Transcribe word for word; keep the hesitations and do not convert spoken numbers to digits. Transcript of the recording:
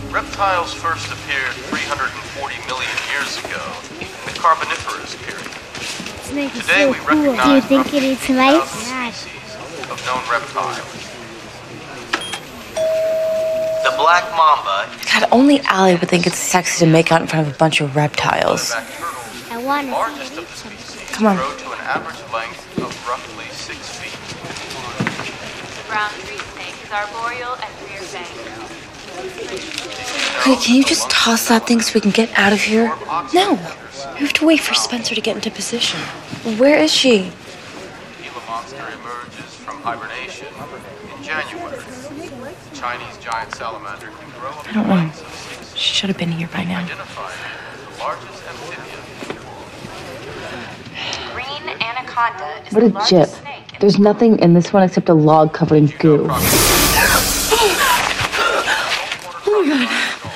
Reptiles first appeared three hundred forty million years ago in the Carboniferous period. Snake is Today so we cool. Do you recognize think roughly it eats three mice? thousand species of known reptiles. The black mamba is God, only Allie would think it's sexy to make out in front of a bunch of reptiles. the turtles, I want the to largest see of it the eat species, Come on. grow to an average length of roughly six feet. The brown tree snake is arboreal and rear-fanged. Hey, can you just toss that thing so we can get out of here? No. We have to wait for Spencer to get into position. Where is she? The Gila monster emerges from hibernation in January. The Chinese giant salamander can grow up I don't to know. lengths of six She should have been here by now. identified as the largest amphibian. Green anaconda is What the a largest chip. snake in There's nothing in this one except a log covered in goo. Oh my god.